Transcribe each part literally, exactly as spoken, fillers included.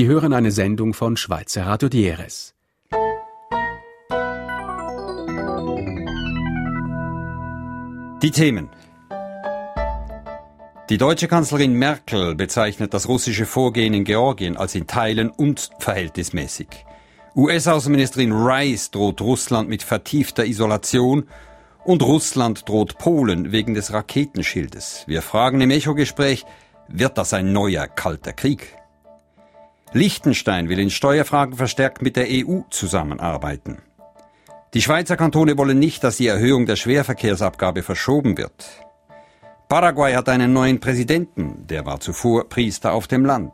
Sie hören eine Sendung von Schweizer Radio Dieres. Die Themen. Die deutsche Kanzlerin Merkel bezeichnet das russische Vorgehen in Georgien als in Teilen unverhältnismäßig. U S-Außenministerin Rice droht Russland mit vertiefter Isolation und Russland droht Polen wegen des Raketenschildes. Wir fragen im Echo-Gespräch, wird das ein neuer kalter Krieg? Liechtenstein will in Steuerfragen verstärkt mit der E U zusammenarbeiten. Die Schweizer Kantone wollen nicht, dass die Erhöhung der Schwerverkehrsabgabe verschoben wird. Paraguay hat einen neuen Präsidenten, der war zuvor Priester auf dem Land.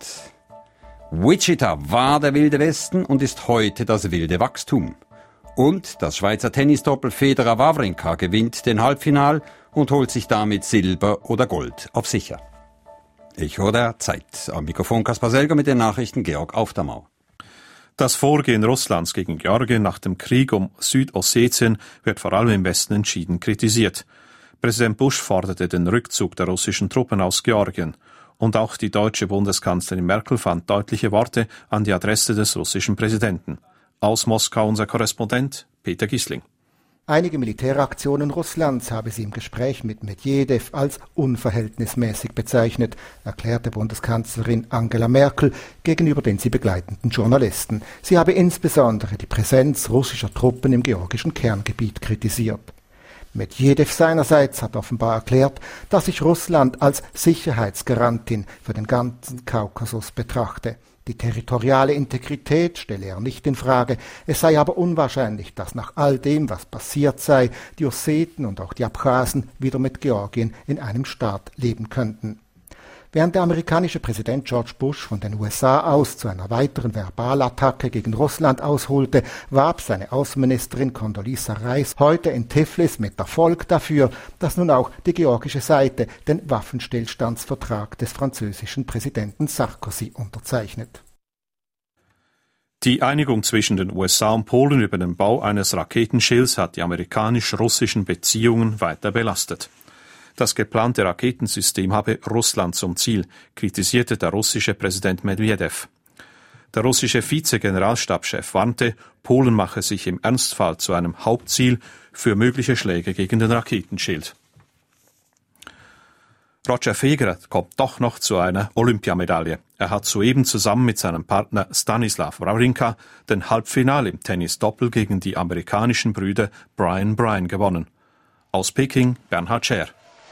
Wichita war der wilde Westen und ist heute das wilde Wachstum. Und das Schweizer Tennisdoppel Federer-Wawrinka gewinnt den Halbfinal und holt sich damit Silber oder Gold auf sicher. Echo der Zeit. Am Mikrofon Kaspar Selger mit den Nachrichten Georg Aufdermau. Das Vorgehen Russlands gegen Georgien nach dem Krieg um Südossetien wird vor allem im Westen entschieden kritisiert. Präsident Bush forderte den Rückzug der russischen Truppen aus Georgien. Und auch die deutsche Bundeskanzlerin Merkel fand deutliche Worte an die Adresse des russischen Präsidenten. Aus Moskau unser Korrespondent Peter Gisling. Einige Militäraktionen Russlands habe sie im Gespräch mit Medvedev als unverhältnismäßig bezeichnet, erklärte Bundeskanzlerin Angela Merkel gegenüber den sie begleitenden Journalisten. Sie habe insbesondere die Präsenz russischer Truppen im georgischen Kerngebiet kritisiert. Medvedev seinerseits hat offenbar erklärt, dass sich Russland als Sicherheitsgarantin für den ganzen Kaukasus betrachte. Die territoriale Integrität stelle er nicht in Frage, es sei aber unwahrscheinlich, dass nach all dem, was passiert sei, die Osseten und auch die Abchasen wieder mit Georgien in einem Staat leben könnten. Während der amerikanische Präsident George Bush von den U S A aus zu einer weiteren Verbalattacke gegen Russland ausholte, warb seine Außenministerin Condoleezza Rice heute in Tiflis mit Erfolg dafür, dass nun auch die georgische Seite den Waffenstillstandsvertrag des französischen Präsidenten Sarkozy unterzeichnet. Die Einigung zwischen den U S A und Polen über den Bau eines Raketenschilds hat die amerikanisch-russischen Beziehungen weiter belastet. Das geplante Raketensystem habe Russland zum Ziel, kritisierte der russische Präsident Medvedev. Der russische Vize-Generalstabschef warnte, Polen mache sich im Ernstfall zu einem Hauptziel für mögliche Schläge gegen den Raketenschild. Roger Federer kommt doch noch zu einer Olympiamedaille. Er hat soeben zusammen mit seinem Partner Stanislav Wawrinka den Halbfinale im Tennis-Doppel gegen die amerikanischen Brüder Brian Bryan gewonnen. Aus Peking Bernhard Scher.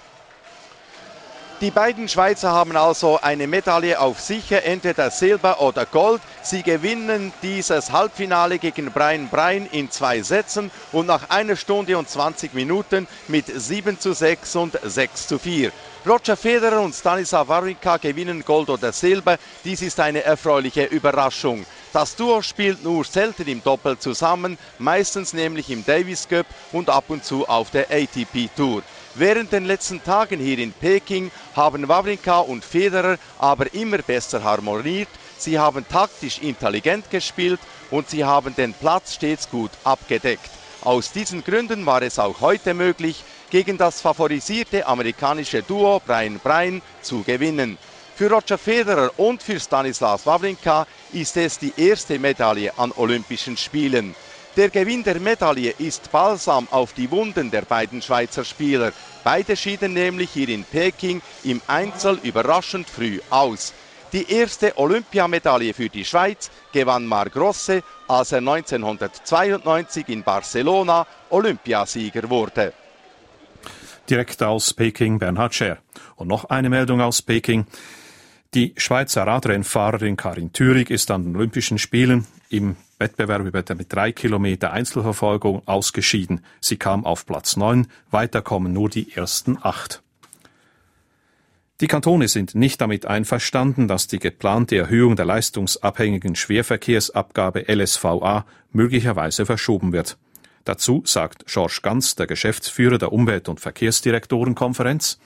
Die beiden Schweizer haben also eine Medaille auf sicher, entweder Silber oder Gold. Sie gewinnen dieses Halbfinale gegen Brian Bryan in zwei Sätzen und nach einer Stunde und zwanzig Minuten mit sieben zu sechs und sechs zu vier. Roger Federer und Stanislav Wawrinka gewinnen Gold oder Silber. Dies ist eine erfreuliche Überraschung. Das Duo spielt nur selten im Doppel zusammen, meistens nämlich im Davis Cup und ab und zu auf der A T P Tour. Während den letzten Tagen hier in Peking haben Wawrinka und Federer aber immer besser harmoniert. Sie haben taktisch intelligent gespielt und sie haben den Platz stets gut abgedeckt. Aus diesen Gründen war es auch heute möglich, gegen das favorisierte amerikanische Duo Brian Bryan zu gewinnen. Für Roger Federer und für Stanislav Wawrinka ist es die erste Medaille an Olympischen Spielen. Der Gewinn der Medaille ist Balsam auf die Wunden der beiden Schweizer Spieler. Beide schieden nämlich hier in Peking im Einzel überraschend früh aus. Die erste Olympiamedaille für die Schweiz gewann Marc Rosset, als er neunzehnhundertzweiundneunzig in Barcelona Olympiasieger wurde. Direkt aus Peking Bernhard Scher. Und noch eine Meldung aus Peking. Die Schweizer Radrennfahrerin Karin Thürig ist an den Olympischen Spielen im Wettbewerb über der mit drei Kilometer Einzelverfolgung ausgeschieden. Sie kam auf Platz neun, weiter kommen nur die ersten acht. Die Kantone sind nicht damit einverstanden, dass die geplante Erhöhung der leistungsabhängigen Schwerverkehrsabgabe L S V A möglicherweise verschoben wird. Dazu sagt George Ganz, der Geschäftsführer der Umwelt- und Verkehrsdirektorenkonferenz: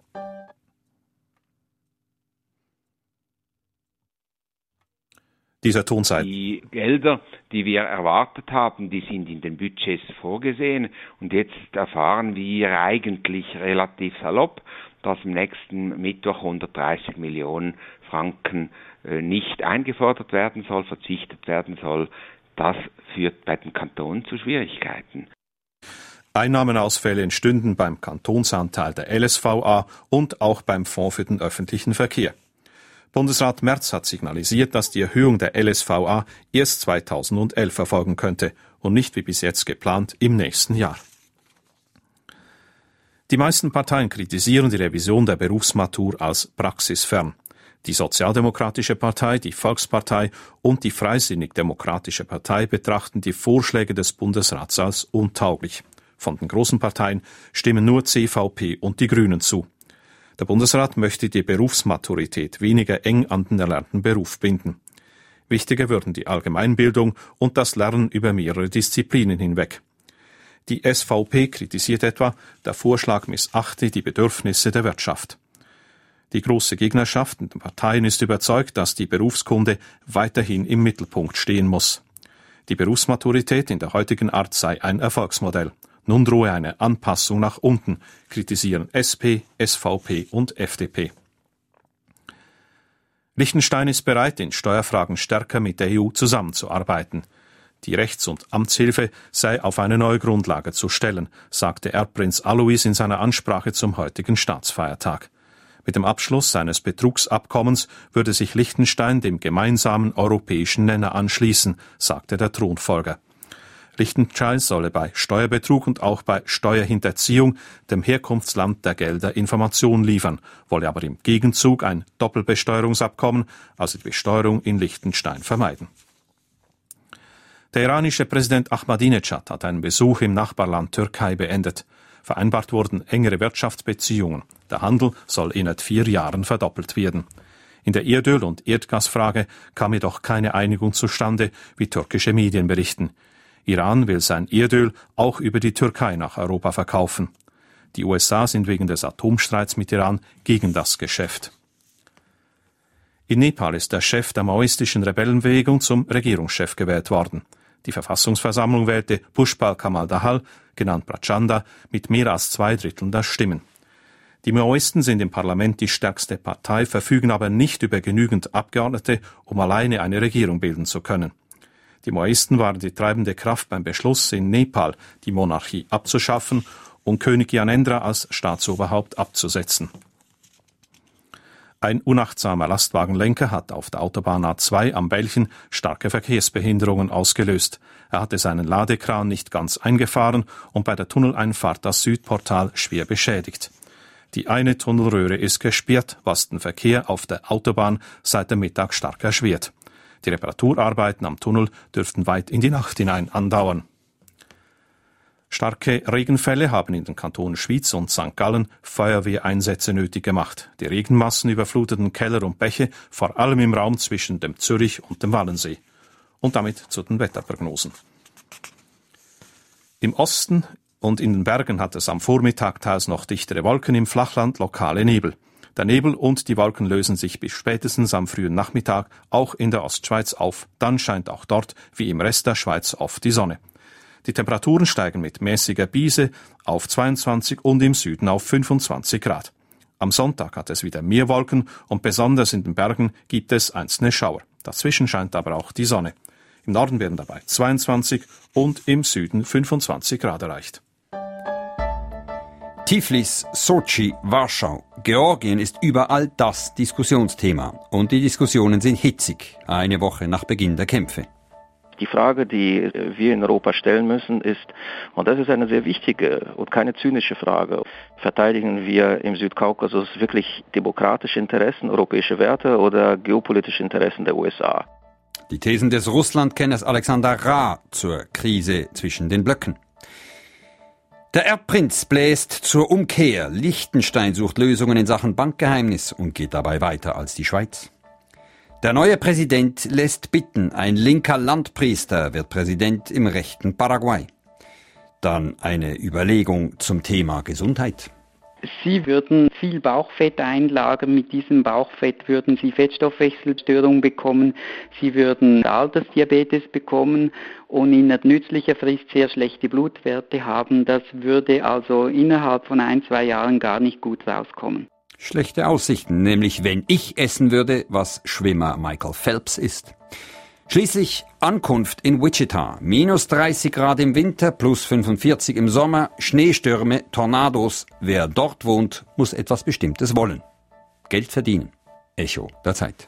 Dieser Ton sei. Die Gelder, die wir erwartet haben, die sind in den Budgets vorgesehen und jetzt erfahren wir eigentlich relativ salopp, dass am nächsten Mittwoch hundertdreißig Millionen Franken äh, nicht eingefordert werden soll, verzichtet werden soll. Das führt bei den Kantonen zu Schwierigkeiten. Einnahmenausfälle entstünden beim Kantonsanteil der L S V A und auch beim Fonds für den öffentlichen Verkehr. Bundesrat Merz hat signalisiert, dass die Erhöhung der L S V A erst zweitausendelf erfolgen könnte und nicht wie bis jetzt geplant im nächsten Jahr. Die meisten Parteien kritisieren die Revision der Berufsmatur als praxisfern. Die Sozialdemokratische Partei, die Volkspartei und die Freisinnig-Demokratische Partei betrachten die Vorschläge des Bundesrats als untauglich. Von den großen Parteien stimmen nur C V P und die Grünen zu. Der Bundesrat möchte die Berufsmaturität weniger eng an den erlernten Beruf binden. Wichtiger würden die Allgemeinbildung und das Lernen über mehrere Disziplinen hinweg. Die S V P kritisiert etwa, der Vorschlag missachte die Bedürfnisse der Wirtschaft. Die große Gegnerschaft in den Parteien ist überzeugt, dass die Berufskunde weiterhin im Mittelpunkt stehen muss. Die Berufsmaturität in der heutigen Art sei ein Erfolgsmodell. Nun drohe eine Anpassung nach unten, kritisieren S P, S V P und F D P. Liechtenstein ist bereit, in Steuerfragen stärker mit der E U zusammenzuarbeiten. Die Rechts- und Amtshilfe sei auf eine neue Grundlage zu stellen, sagte Erbprinz Alois in seiner Ansprache zum heutigen Staatsfeiertag. Mit dem Abschluss seines Betrugsabkommens würde sich Liechtenstein dem gemeinsamen europäischen Nenner anschließen, sagte der Thronfolger. Liechtenstein solle bei Steuerbetrug und auch bei Steuerhinterziehung dem Herkunftsland der Gelder Informationen liefern, wolle aber im Gegenzug ein Doppelbesteuerungsabkommen, also die Besteuerung in Liechtenstein, vermeiden. Der iranische Präsident Ahmadinejad hat einen Besuch im Nachbarland Türkei beendet. Vereinbart wurden engere Wirtschaftsbeziehungen. Der Handel soll innerhalb vier Jahren verdoppelt werden. In der Erdöl- und Erdgasfrage kam jedoch keine Einigung zustande, wie türkische Medien berichten. Iran will sein Erdöl auch über die Türkei nach Europa verkaufen. Die U S A sind wegen des Atomstreits mit Iran gegen das Geschäft. In Nepal ist der Chef der maoistischen Rebellenbewegung zum Regierungschef gewählt worden. Die Verfassungsversammlung wählte Pushpal Kamal Dahal, genannt Prachanda, mit mehr als zwei Dritteln der Stimmen. Die Maoisten sind im Parlament die stärkste Partei, verfügen aber nicht über genügend Abgeordnete, um alleine eine Regierung bilden zu können. Die Maoisten waren die treibende Kraft beim Beschluss, in Nepal die Monarchie abzuschaffen und König Gyanendra als Staatsoberhaupt abzusetzen. Ein unachtsamer Lastwagenlenker hat auf der Autobahn A zwei am Belchen starke Verkehrsbehinderungen ausgelöst. Er hatte seinen Ladekran nicht ganz eingefahren und bei der Tunneleinfahrt das Südportal schwer beschädigt. Die eine Tunnelröhre ist gesperrt, was den Verkehr auf der Autobahn seit dem Mittag stark erschwert. Die Reparaturarbeiten am Tunnel dürften weit in die Nacht hinein andauern. Starke Regenfälle haben in den Kantonen Schwyz und Sankt Gallen Feuerwehreinsätze nötig gemacht. Die Regenmassen überfluteten Keller und Bäche, vor allem im Raum zwischen dem Zürich und dem Wallensee. Und damit zu den Wetterprognosen. Im Osten und in den Bergen hat es am Vormittag teils noch dichtere Wolken, im Flachland lokale Nebel. Der Nebel und die Wolken lösen sich bis spätestens am frühen Nachmittag auch in der Ostschweiz auf. Dann scheint auch dort, wie im Rest der Schweiz, oft die Sonne. Die Temperaturen steigen mit mäßiger Biese auf zweiundzwanzig und im Süden auf fünfundzwanzig Grad. Am Sonntag hat es wieder mehr Wolken und besonders in den Bergen gibt es einzelne Schauer. Dazwischen scheint aber auch die Sonne. Im Norden werden dabei zweiundzwanzig und im Süden fünfundzwanzig Grad erreicht. Tiflis, Sotschi, Warschau. Georgien ist überall das Diskussionsthema. Und die Diskussionen sind hitzig, eine Woche nach Beginn der Kämpfe. Die Frage, die wir in Europa stellen müssen, ist, und das ist eine sehr wichtige und keine zynische Frage, verteidigen wir im Südkaukasus wirklich demokratische Interessen, europäische Werte oder geopolitische Interessen der U S A? Die Thesen des Russlandkenners Alexander Ra zur Krise zwischen den Blöcken. Der Erbprinz bläst zur Umkehr. Liechtenstein sucht Lösungen in Sachen Bankgeheimnis und geht dabei weiter als die Schweiz. Der neue Präsident lässt bitten. Ein linker Landpriester wird Präsident im rechten Paraguay. Dann eine Überlegung zum Thema Gesundheit. Sie würden viel Bauchfett einlagern. Mit diesem Bauchfett würden Sie Fettstoffwechselstörungen bekommen. Sie würden Altersdiabetes bekommen und in nützlicher Frist sehr schlechte Blutwerte haben. Das würde also innerhalb von ein, zwei Jahren gar nicht gut rauskommen. Schlechte Aussichten, nämlich wenn ich essen würde, was Schwimmer Michael Phelps isst. Schließlich Ankunft in Wichita. Minus dreißig Grad im Winter, plus fünfundvierzig im Sommer, Schneestürme, Tornados. Wer dort wohnt, muss etwas Bestimmtes wollen. Geld verdienen. Echo der Zeit.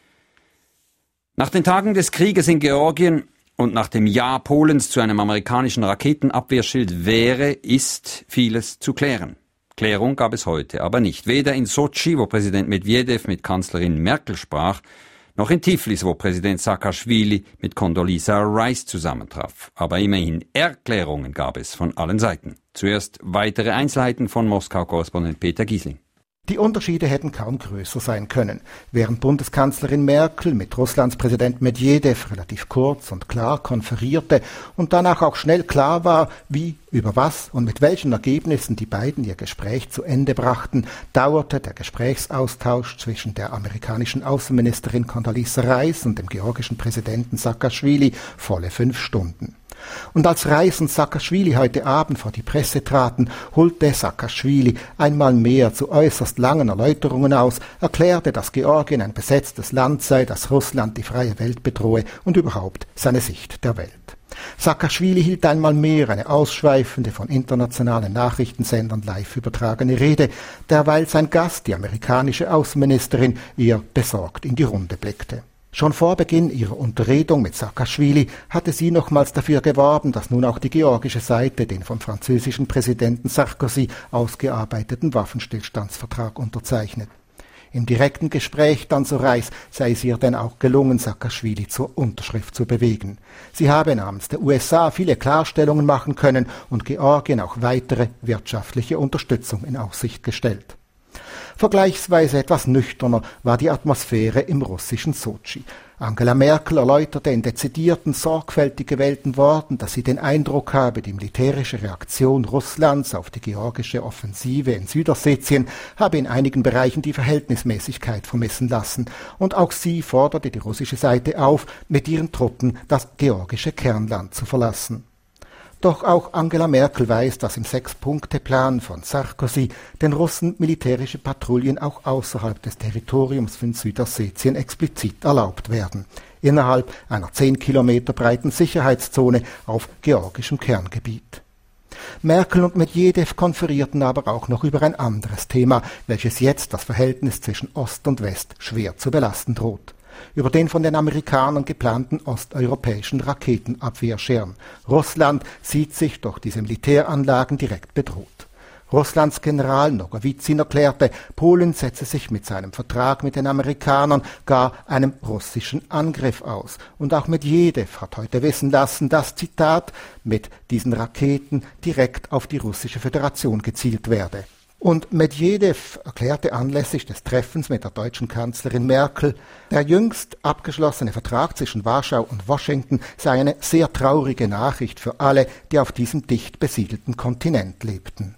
Nach den Tagen des Krieges in Georgien und nach dem Ja Polens zu einem amerikanischen Raketenabwehrschild wäre, ist vieles zu klären. Klärung gab es heute aber nicht. Weder in Sotschi, wo Präsident Medvedev mit Kanzlerin Merkel sprach, noch in Tiflis, wo Präsident Saakaschwili mit Condoleezza Rice zusammentraf. Aber immerhin Erklärungen gab es von allen Seiten. Zuerst weitere Einzelheiten von Moskau-Korrespondent Peter Giesling. Die Unterschiede hätten kaum größer sein können. Während Bundeskanzlerin Merkel mit Russlands Präsident Medvedev relativ kurz und klar konferierte und danach auch schnell klar war, wie, über was und mit welchen Ergebnissen die beiden ihr Gespräch zu Ende brachten, dauerte der Gesprächsaustausch zwischen der amerikanischen Außenministerin Condoleezza Rice und dem georgischen Präsidenten Saakaschwili volle fünf Stunden. Und als Rice und Saakaschwili heute Abend vor die Presse traten, holte Saakaschwili einmal mehr zu äußerst langen Erläuterungen aus, erklärte, dass Georgien ein besetztes Land sei, dass Russland die freie Welt bedrohe und überhaupt seine Sicht der Welt. Saakaschwili hielt einmal mehr eine ausschweifende, von internationalen Nachrichtensendern live übertragene Rede, derweil sein Gast, die amerikanische Außenministerin, eher besorgt in die Runde blickte. Schon vor Beginn ihrer Unterredung mit Saakaschwili hatte sie nochmals dafür geworben, dass nun auch die georgische Seite den vom französischen Präsidenten Sarkozy ausgearbeiteten Waffenstillstandsvertrag unterzeichnet. Im direkten Gespräch dann so Rice sei es ihr denn auch gelungen, Saakaschwili zur Unterschrift zu bewegen. Sie habe namens der U S A viele Klarstellungen machen können und Georgien auch weitere wirtschaftliche Unterstützung in Aussicht gestellt. Vergleichsweise etwas nüchterner war die Atmosphäre im russischen Sotschi. Angela Merkel erläuterte in dezidierten, sorgfältig gewählten Worten, dass sie den Eindruck habe, die militärische Reaktion Russlands auf die georgische Offensive in Südossetien habe in einigen Bereichen die Verhältnismäßigkeit vermissen lassen. Und auch sie forderte die russische Seite auf, mit ihren Truppen das georgische Kernland zu verlassen. Doch auch Angela Merkel weiß, dass im Sechs-Punkte-Plan von Sarkozy den Russen militärische Patrouillen auch außerhalb des Territoriums von Südossetien explizit erlaubt werden, innerhalb einer zehn Kilometer breiten Sicherheitszone auf georgischem Kerngebiet. Merkel und Medvedev konferierten aber auch noch über ein anderes Thema, welches jetzt das Verhältnis zwischen Ost und West schwer zu belasten droht. Über den von den Amerikanern geplanten osteuropäischen Raketenabwehrschirm. Russland sieht sich durch diese Militäranlagen direkt bedroht. Russlands General Nogowizin erklärte, Polen setze sich mit seinem Vertrag mit den Amerikanern gar einem russischen Angriff aus. Und auch Medvedev hat heute wissen lassen, dass, Zitat, mit diesen Raketen direkt auf die russische Föderation gezielt werde. Und Medvedev erklärte anlässlich des Treffens mit der deutschen Kanzlerin Merkel, der jüngst abgeschlossene Vertrag zwischen Warschau und Washington sei eine sehr traurige Nachricht für alle, die auf diesem dicht besiedelten Kontinent lebten.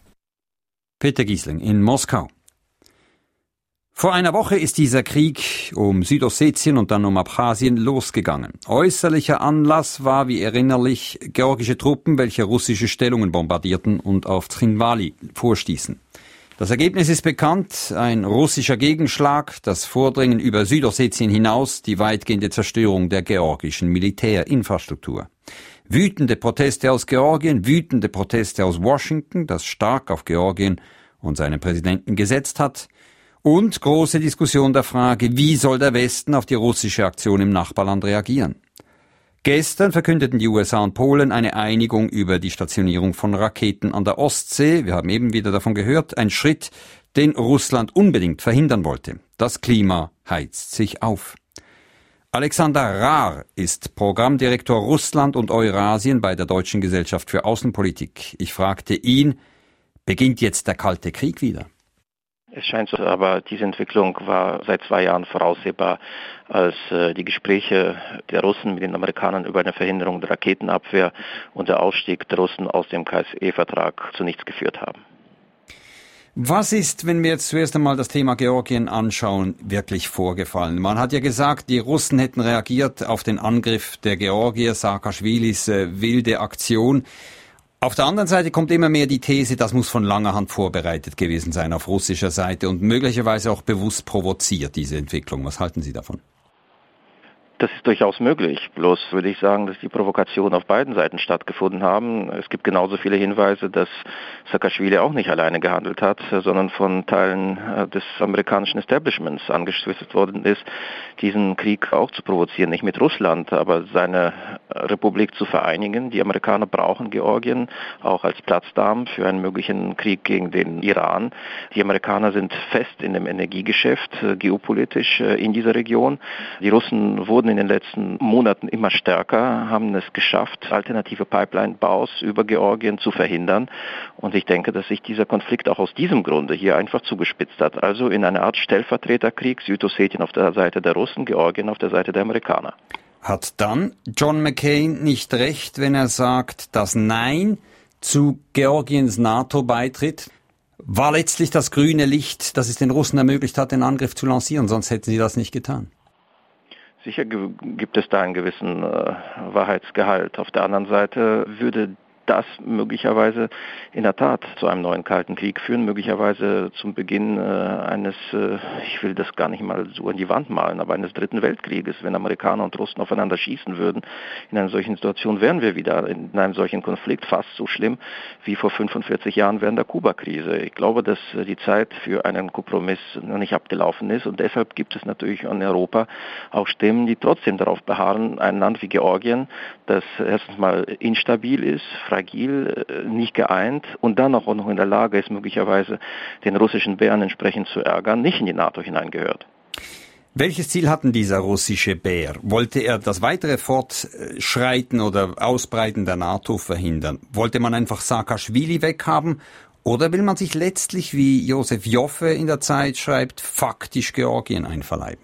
Peter Giesling in Moskau. Vor einer Woche ist dieser Krieg um Südossetien und dann um Abchasien losgegangen. Äußerlicher Anlass war, wie erinnerlich, georgische Truppen, welche russische Stellungen bombardierten und auf Trinwali vorstießen. Das Ergebnis ist bekannt, ein russischer Gegenschlag, das Vordringen über Südossetien hinaus, die weitgehende Zerstörung der georgischen Militärinfrastruktur. Wütende Proteste aus Georgien, wütende Proteste aus Washington, das stark auf Georgien und seinen Präsidenten gesetzt hat, und große Diskussion der Frage, wie soll der Westen auf die russische Aktion im Nachbarland reagieren? Gestern verkündeten die U S A und Polen eine Einigung über die Stationierung von Raketen an der Ostsee. Wir haben eben wieder davon gehört, ein Schritt, den Russland unbedingt verhindern wollte. Das Klima heizt sich auf. Alexander Rahr ist Programmdirektor Russland und Eurasien bei der Deutschen Gesellschaft für Außenpolitik. Ich fragte ihn, beginnt jetzt der Kalte Krieg wieder? Es scheint so, aber diese Entwicklung war seit zwei Jahren voraussehbar, als äh, die Gespräche der Russen mit den Amerikanern über eine Verhinderung der Raketenabwehr und der Ausstieg der Russen aus dem K S E-Vertrag zu nichts geführt haben. Was ist, wenn wir jetzt zuerst einmal das Thema Georgien anschauen, wirklich vorgefallen? Man hat ja gesagt, die Russen hätten reagiert auf den Angriff der Georgier, Saakaschwilis äh, wilde Aktion. Auf der anderen Seite kommt immer mehr die These, das muss von langer Hand vorbereitet gewesen sein auf russischer Seite und möglicherweise auch bewusst provoziert, diese Entwicklung. Was halten Sie davon? Das ist durchaus möglich. Bloß würde ich sagen, dass die Provokationen auf beiden Seiten stattgefunden haben. Es gibt genauso viele Hinweise, dass Saakashvili auch nicht alleine gehandelt hat, sondern von Teilen des amerikanischen Establishments angestiftet worden ist, diesen Krieg auch zu provozieren. Nicht mit Russland, aber seine Republik zu vereinigen. Die Amerikaner brauchen Georgien auch als Platzdarm für einen möglichen Krieg gegen den Iran. Die Amerikaner sind fest in dem Energiegeschäft, geopolitisch in dieser Region. Die Russen wurden in den letzten Monaten immer stärker, haben es geschafft, alternative Pipeline-Baus über Georgien zu verhindern. Und ich denke, dass sich dieser Konflikt auch aus diesem Grunde hier einfach zugespitzt hat. Also in einer Art Stellvertreterkrieg, Südossetien auf der Seite der Russen, Georgien auf der Seite der Amerikaner. Hat dann John McCain nicht recht, wenn er sagt, das Nein zu Georgiens NATO-Beitritt war letztlich das grüne Licht, das es den Russen ermöglicht hat, den Angriff zu lancieren, sonst hätten sie das nicht getan? Sicher gibt es da einen gewissen äh, Wahrheitsgehalt. Auf der anderen Seite würde das möglicherweise in der Tat zu einem neuen Kalten Krieg führen, möglicherweise zum Beginn äh, eines, äh, ich will das gar nicht mal so an die Wand malen, aber eines dritten Weltkrieges, wenn Amerikaner und Russen aufeinander schießen würden. In einer solchen Situation wären wir wieder in einem solchen Konflikt fast so schlimm wie vor fünfundvierzig Jahren während der Kuba-Krise. Ich glaube, dass die Zeit für einen Kompromiss noch nicht abgelaufen ist und deshalb gibt es natürlich in Europa auch Stimmen, die trotzdem darauf beharren, ein Land wie Georgien, das erstens mal instabil ist, fragil, nicht geeint und dann auch noch in der Lage ist, möglicherweise den russischen Bären entsprechend zu ärgern, nicht in die NATO hineingehört. Welches Ziel hat denn dieser russische Bär? Wollte er das weitere Fortschreiten oder Ausbreiten der NATO verhindern? Wollte man einfach Saakashvili weghaben? Oder will man sich letztlich, wie Josef Joffe in der Zeit schreibt, faktisch Georgien einverleiben?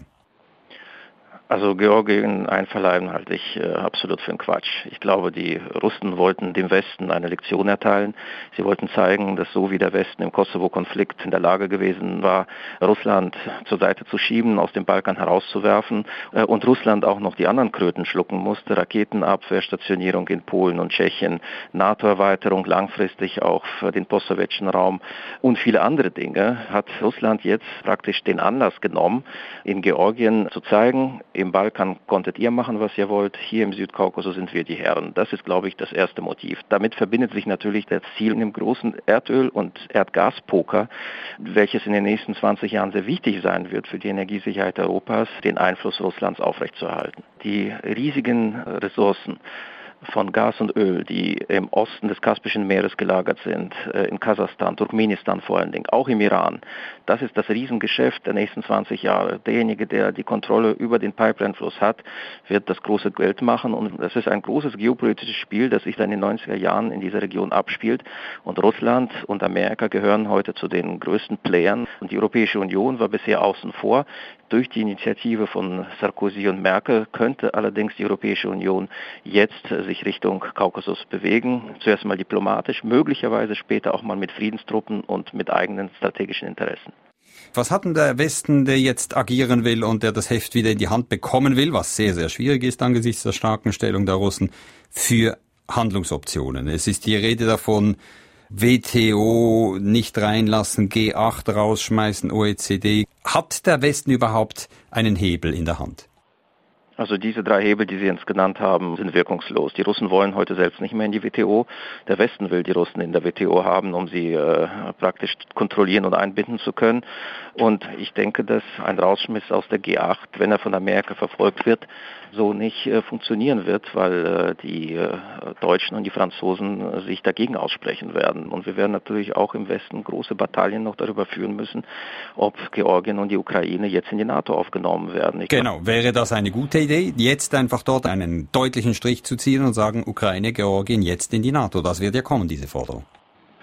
Also Georgien einverleiben halte ich äh, absolut für einen Quatsch. Ich glaube, die Russen wollten dem Westen eine Lektion erteilen. Sie wollten zeigen, dass so wie der Westen im Kosovo-Konflikt in der Lage gewesen war, Russland zur Seite zu schieben, aus dem Balkan herauszuwerfen äh, und Russland auch noch die anderen Kröten schlucken musste, Raketenabwehr, Stationierung in Polen und Tschechien, NATO-Erweiterung langfristig auch für den postsowjetischen Raum und viele andere Dinge, hat Russland jetzt praktisch den Anlass genommen, in Georgien zu zeigen, im Balkan konntet ihr machen, was ihr wollt. Hier im Südkaukasus sind wir die Herren. Das ist, glaube ich, das erste Motiv. Damit verbindet sich natürlich das Ziel in dem großen Erdöl- und Erdgaspoker, welches in den nächsten zwanzig Jahren sehr wichtig sein wird für die Energiesicherheit Europas, den Einfluss Russlands aufrechtzuerhalten. Die riesigen Ressourcen von Gas und Öl, die im Osten des Kaspischen Meeres gelagert sind, in Kasachstan, Turkmenistan vor allen Dingen, auch im Iran. Das ist das Riesengeschäft der nächsten zwanzig Jahre. Derjenige, der die Kontrolle über den Pipeline-Fluss hat, wird das große Geld machen und das ist ein großes geopolitisches Spiel, das sich dann in den neunziger Jahren in dieser Region abspielt und Russland und Amerika gehören heute zu den größten Playern und die Europäische Union war bisher außen vor. Durch die Initiative von Sarkozy und Merkel könnte allerdings die Europäische Union jetzt sich Richtung Kaukasus bewegen. Zuerst mal diplomatisch, möglicherweise später auch mal mit Friedenstruppen und mit eigenen strategischen Interessen. Was hat denn der Westen, der jetzt agieren will und der das Heft wieder in die Hand bekommen will, was sehr, sehr schwierig ist angesichts der starken Stellung der Russen, für Handlungsoptionen? Es ist die Rede davon, W T O nicht reinlassen, G acht rausschmeißen, O E C D. Hat der Westen überhaupt einen Hebel in der Hand? Also diese drei Hebel, die Sie jetzt genannt haben, sind wirkungslos. Die Russen wollen heute selbst nicht mehr in die W T O. Der Westen will die Russen in der W T O haben, um sie äh, praktisch kontrollieren und einbinden zu können. Und ich denke, dass ein Rausschmiss aus der G acht, wenn er von Amerika verfolgt wird, so nicht äh, funktionieren wird, weil äh, die äh, Deutschen und die Franzosen äh, sich dagegen aussprechen werden. Und wir werden natürlich auch im Westen große Bataillen noch darüber führen müssen, ob Georgien und die Ukraine jetzt in die NATO aufgenommen werden. Ich genau, wäre das eine gute Idee, jetzt einfach dort einen deutlichen Strich zu ziehen und sagen, Ukraine, Georgien jetzt in die NATO? Das wird ja kommen, diese Forderung.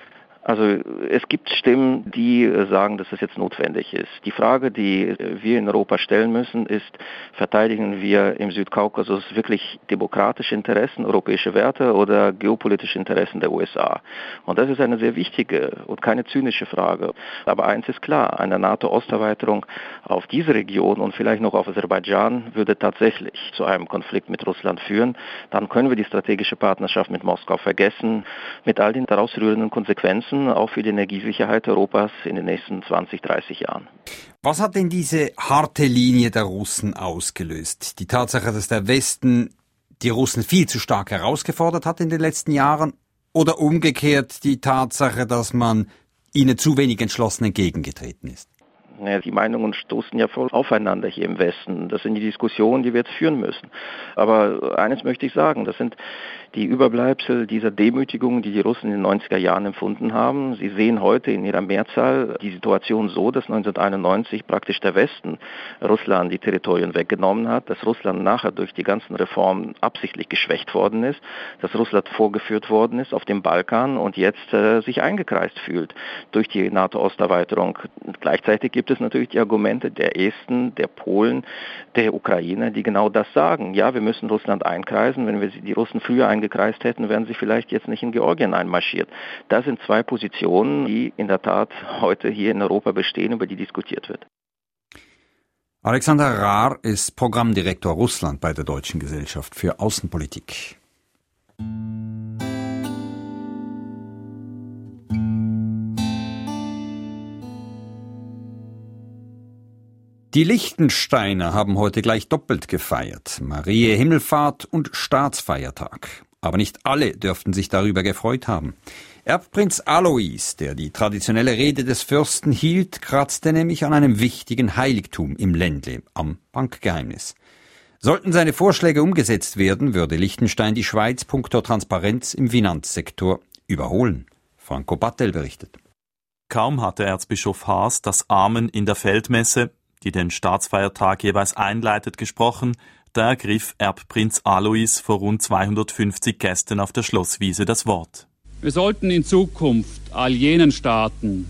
Also es gibt Stimmen, die sagen, dass es jetzt notwendig ist. Die Frage, die wir in Europa stellen müssen, ist, verteidigen wir im Südkaukasus wirklich demokratische Interessen, europäische Werte oder geopolitische Interessen der U S A? Und das ist eine sehr wichtige und keine zynische Frage. Aber eins ist klar, eine NATO-Osterweiterung auf diese Region und vielleicht noch auf Aserbaidschan würde tatsächlich zu einem Konflikt mit Russland führen. Dann können wir die strategische Partnerschaft mit Moskau vergessen, mit all den daraus rührenden Konsequenzen auch für die Energiesicherheit Europas in den nächsten zwanzig, dreißig Jahren. Was hat denn diese harte Linie der Russen ausgelöst? Die Tatsache, dass der Westen die Russen viel zu stark herausgefordert hat in den letzten Jahren, oder umgekehrt die Tatsache, dass man ihnen zu wenig entschlossen entgegengetreten ist? Ja, die Meinungen stoßen ja voll aufeinander hier im Westen. Das sind die Diskussionen, die wir jetzt führen müssen. Aber eines möchte ich sagen, das sind die Überbleibsel dieser Demütigung, die die Russen in den neunziger Jahren empfunden haben. Sie sehen heute in ihrer Mehrzahl die Situation so, dass neunzehnhunderteinundneunzig praktisch der Westen Russland die Territorien weggenommen hat, dass Russland nachher durch die ganzen Reformen absichtlich geschwächt worden ist, dass Russland vorgeführt worden ist auf dem Balkan und jetzt äh, sich eingekreist fühlt durch die NATO-Osterweiterung. Gleichzeitig gibt es natürlich die Argumente der Esten, der Polen, der Ukrainer, die genau das sagen. Ja, wir müssen Russland einkreisen. Wenn wir die Russen früher eingekreist hätten, wären sie vielleicht jetzt nicht in Georgien einmarschiert. Das sind zwei Positionen, die in der Tat heute hier in Europa bestehen, über die diskutiert wird. Alexander Rahr ist Programmdirektor Russland bei der Deutschen Gesellschaft für Außenpolitik. Die Liechtensteiner haben heute gleich doppelt gefeiert. Mariä Himmelfahrt und Staatsfeiertag. Aber nicht alle dürften sich darüber gefreut haben. Erbprinz Alois, der die traditionelle Rede des Fürsten hielt, kratzte nämlich an einem wichtigen Heiligtum im Ländle, am Bankgeheimnis. Sollten seine Vorschläge umgesetzt werden, würde Liechtenstein die Schweiz punkto Transparenz im Finanzsektor überholen. Franco Battel berichtet. Kaum hatte Erzbischof Haas das Amen in der Feldmesse, die den Staatsfeiertag jeweils einleitet, gesprochen, da ergriff Erbprinz Alois vor rund zweihundertfünfzig Gästen auf der Schlosswiese das Wort. Wir sollten in Zukunft all jenen Staaten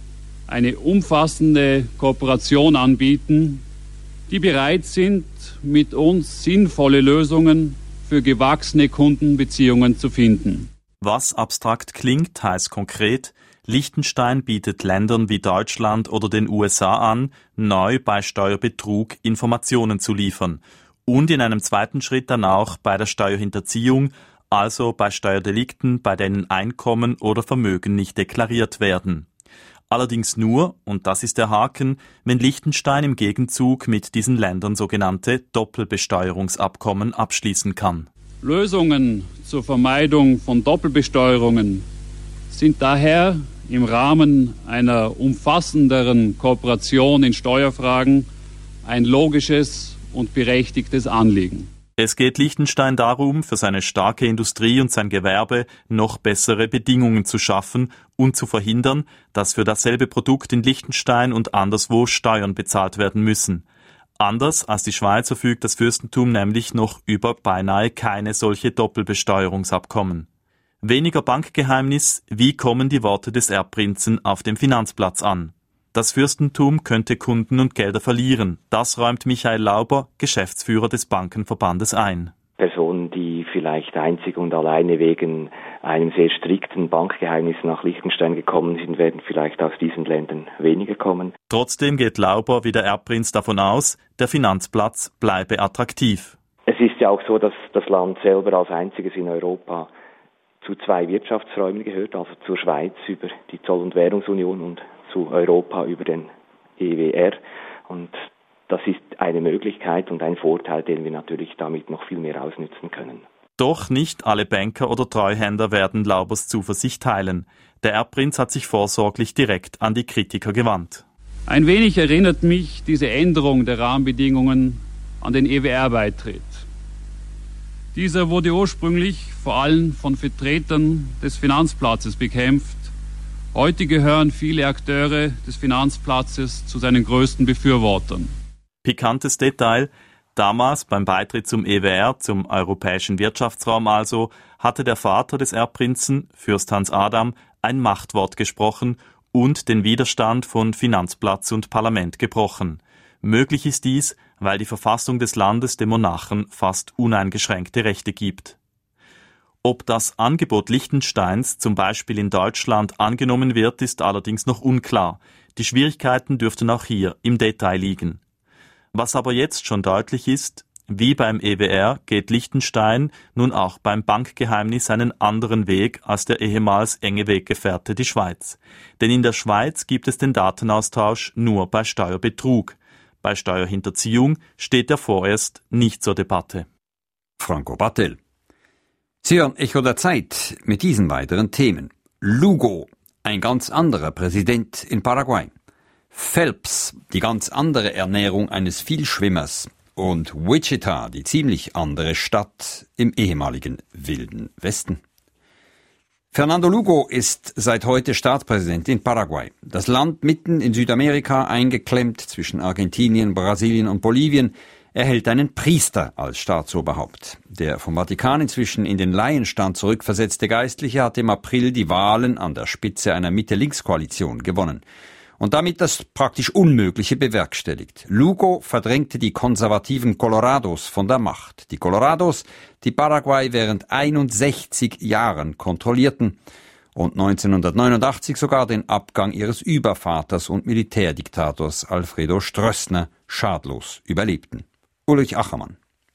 eine umfassende Kooperation anbieten, die bereit sind, mit uns sinnvolle Lösungen für gewachsene Kundenbeziehungen zu finden. Was abstrakt klingt, heißt konkret, Liechtenstein bietet Ländern wie Deutschland oder den U S A an, neu bei Steuerbetrug Informationen zu liefern und in einem zweiten Schritt dann auch bei der Steuerhinterziehung, also bei Steuerdelikten, bei denen Einkommen oder Vermögen nicht deklariert werden. Allerdings nur, und das ist der Haken, wenn Liechtenstein im Gegenzug mit diesen Ländern sogenannte Doppelbesteuerungsabkommen abschließen kann. Lösungen zur Vermeidung von Doppelbesteuerungen sind daher im Rahmen einer umfassenderen Kooperation in Steuerfragen ein logisches und berechtigtes Anliegen. Es geht Liechtenstein darum, für seine starke Industrie und sein Gewerbe noch bessere Bedingungen zu schaffen und zu verhindern, dass für dasselbe Produkt in Liechtenstein und anderswo Steuern bezahlt werden müssen. Anders als die Schweiz verfügt das Fürstentum nämlich noch über beinahe keine solche Doppelbesteuerungsabkommen. Weniger Bankgeheimnis, wie kommen die Worte des Erbprinzen auf dem Finanzplatz an? Das Fürstentum könnte Kunden und Gelder verlieren. Das räumt Michael Lauber, Geschäftsführer des Bankenverbandes, ein. Personen, die vielleicht einzig und alleine wegen einem sehr strikten Bankgeheimnis nach Liechtenstein gekommen sind, werden vielleicht aus diesen Ländern weniger kommen. Trotzdem geht Lauber wie der Erbprinz davon aus, der Finanzplatz bleibe attraktiv. Es ist ja auch so, dass das Land selber als einziges in Europa zu zwei Wirtschaftsräumen gehört, also zur Schweiz über die Zoll- und Währungsunion und zu Europa über den E W R. Und das ist eine Möglichkeit und ein Vorteil, den wir natürlich damit noch viel mehr ausnützen können. Doch nicht alle Banker oder Treuhänder werden Laubers Zuversicht teilen. Der Erbprinz hat sich vorsorglich direkt an die Kritiker gewandt. Ein wenig erinnert mich diese Änderung der Rahmenbedingungen an den E W R-Beitritt. Dieser wurde ursprünglich vor allem von Vertretern des Finanzplatzes bekämpft. Heute gehören viele Akteure des Finanzplatzes zu seinen größten Befürwortern. Pikantes Detail: Damals beim Beitritt zum E W R, zum Europäischen Wirtschaftsraum also, hatte der Vater des Erbprinzen, Fürst Hans Adam, ein Machtwort gesprochen und den Widerstand von Finanzplatz und Parlament gebrochen. Möglich ist dies, weil die Verfassung des Landes dem Monarchen fast uneingeschränkte Rechte gibt. Ob das Angebot Liechtensteins zum Beispiel in Deutschland angenommen wird, ist allerdings noch unklar. Die Schwierigkeiten dürften auch hier im Detail liegen. Was aber jetzt schon deutlich ist, wie beim E W R geht Liechtenstein nun auch beim Bankgeheimnis einen anderen Weg als der ehemals enge Weggefährte die Schweiz. Denn in der Schweiz gibt es den Datenaustausch nur bei Steuerbetrug. Bei Steuerhinterziehung steht er vorerst nicht zur Debatte. Franco Battel. Sie hören Echo der Zeit mit diesen weiteren Themen. Lugo, ein ganz anderer Präsident in Paraguay. Phelps, die ganz andere Ernährung eines Vielschwimmers. Und Wichita, die ziemlich andere Stadt im ehemaligen Wilden Westen. Fernando Lugo ist seit heute Staatspräsident in Paraguay. Das Land mitten in Südamerika, eingeklemmt zwischen Argentinien, Brasilien und Bolivien, erhält einen Priester als Staatsoberhaupt. Der vom Vatikan inzwischen in den Laienstand zurückversetzte Geistliche hat im April die Wahlen an der Spitze einer Mitte-Links-Koalition gewonnen und damit das praktisch Unmögliche bewerkstelligt. Lugo verdrängte die konservativen Colorados von der Macht. Die Colorados, die Paraguay während einundsechzig Jahren kontrollierten und neunzehnhundertneunundachtzig sogar den Abgang ihres Übervaters und Militärdiktators Alfredo Stroessner schadlos überlebten. Ulrich Achermann.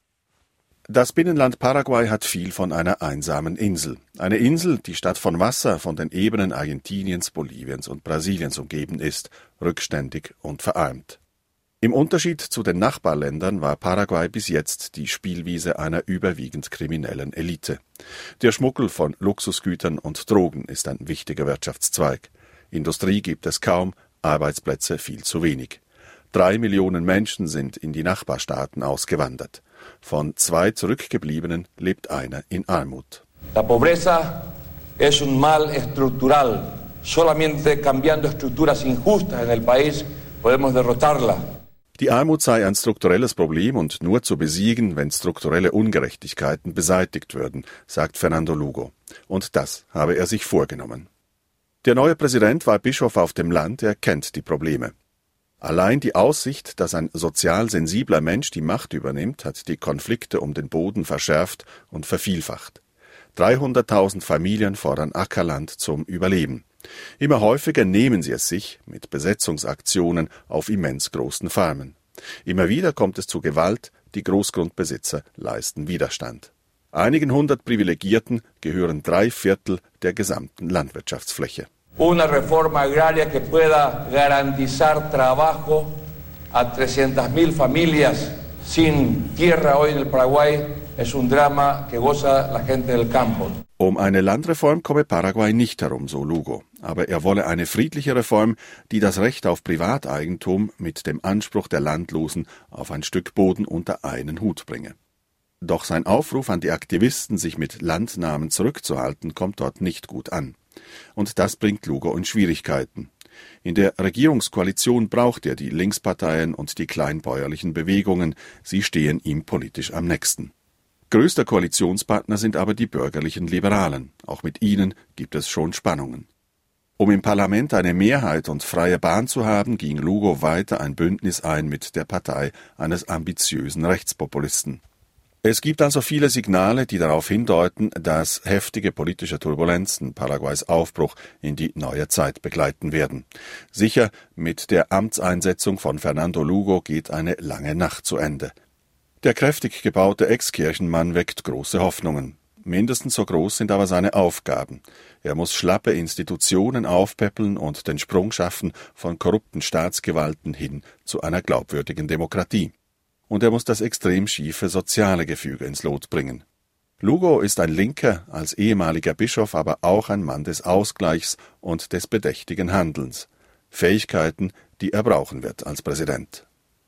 Das Binnenland Paraguay hat viel von einer einsamen Insel. Eine Insel, die statt von Wasser von den Ebenen Argentiniens, Boliviens und Brasiliens umgeben ist, rückständig und verarmt. Im Unterschied zu den Nachbarländern war Paraguay bis jetzt die Spielwiese einer überwiegend kriminellen Elite. Der Schmuggel von Luxusgütern und Drogen ist ein wichtiger Wirtschaftszweig. Industrie gibt es kaum, Arbeitsplätze viel zu wenig. Drei Millionen Menschen sind in die Nachbarstaaten ausgewandert. Von zwei Zurückgebliebenen lebt einer in Armut. La pobreza es un mal estructural. Solamente cambiando estructuras injustas en el país podemos derrotarla. Die Armut sei ein strukturelles Problem und nur zu besiegen, wenn strukturelle Ungerechtigkeiten beseitigt würden, sagt Fernando Lugo. Und das habe er sich vorgenommen. Der neue Präsident war Bischof auf dem Land, er kennt die Probleme. Allein die Aussicht, dass ein sozial sensibler Mensch die Macht übernimmt, hat die Konflikte um den Boden verschärft und vervielfacht. dreihunderttausend Familien fordern Ackerland zum Überleben. Immer häufiger nehmen sie es sich mit Besetzungsaktionen auf immens großen Farmen. Immer wieder kommt es zu Gewalt, die Großgrundbesitzer leisten Widerstand. Einigen hundert Privilegierten gehören drei Viertel der gesamten Landwirtschaftsfläche. Una reforma agraria que pueda garantizar trabajo a trescientas mil familias sin tierra hoy en el Paraguay es un drama que goza la gente del campo. Um eine Landreform komme Paraguay nicht herum, so Lugo. Aber er wolle eine friedliche Reform, die das Recht auf Privateigentum mit dem Anspruch der Landlosen auf ein Stück Boden unter einen Hut bringe. Doch sein Aufruf an die Aktivisten, sich mit Landnahmen zurückzuhalten, kommt dort nicht gut an. Und das bringt Lugo in Schwierigkeiten. In der Regierungskoalition braucht er die Linksparteien und die kleinbäuerlichen Bewegungen. Sie stehen ihm politisch am nächsten. Größter Koalitionspartner sind aber die bürgerlichen Liberalen. Auch mit ihnen gibt es schon Spannungen. Um im Parlament eine Mehrheit und freie Bahn zu haben, ging Lugo weiter ein Bündnis ein mit der Partei eines ambitiösen Rechtspopulisten. Es gibt also viele Signale, die darauf hindeuten, dass heftige politische Turbulenzen Paraguays Aufbruch in die neue Zeit begleiten werden. Sicher, mit der Amtseinsetzung von Fernando Lugo geht eine lange Nacht zu Ende. Der kräftig gebaute Ex-Kirchenmann weckt große Hoffnungen. Mindestens so groß sind aber seine Aufgaben. Er muss schlappe Institutionen aufpäppeln und den Sprung schaffen von korrupten Staatsgewalten hin zu einer glaubwürdigen Demokratie. Und er muss das extrem schiefe soziale Gefüge ins Lot bringen. Lugo ist ein Linker, als ehemaliger Bischof aber auch ein Mann des Ausgleichs und des bedächtigen Handelns. Fähigkeiten, die er brauchen wird als Präsident.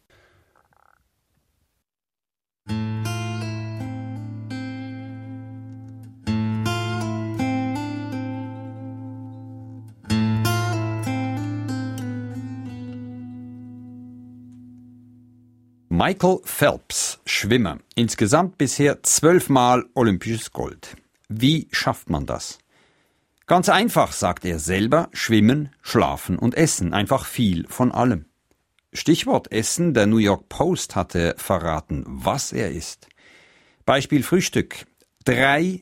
Michael Phelps, Schwimmer, insgesamt bisher zwölfmal olympisches Gold. Wie schafft man das? Ganz einfach, sagt er selber, schwimmen, schlafen und essen, einfach viel von allem. Stichwort Essen, der New York Post hatte verraten, was er isst. Beispiel Frühstück, drei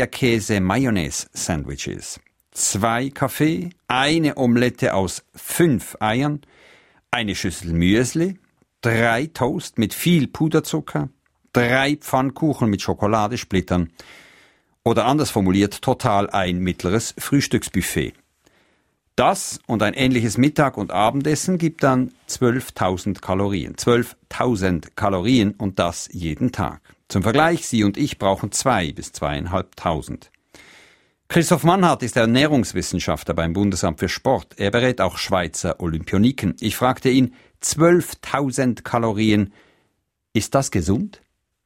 Eierkäse-Mayonnaise-Sandwiches, zwei Kaffee, eine Omelette aus fünf Eiern, eine Schüssel Müsli, drei Toast mit viel Puderzucker, drei Pfannkuchen mit Schokoladesplittern oder anders formuliert total ein mittleres Frühstücksbuffet. Das und ein ähnliches Mittag- und Abendessen gibt dann zwölftausend Kalorien. zwölftausend Kalorien und das jeden Tag. Zum Vergleich, Sie und ich brauchen zwei bis zweieinhalbtausend. Christoph Mannhardt ist Ernährungswissenschaftler beim Bundesamt für Sport. Er berät auch Schweizer Olympioniken. Ich fragte ihn, zwölftausend Kalorien, ist das gesund?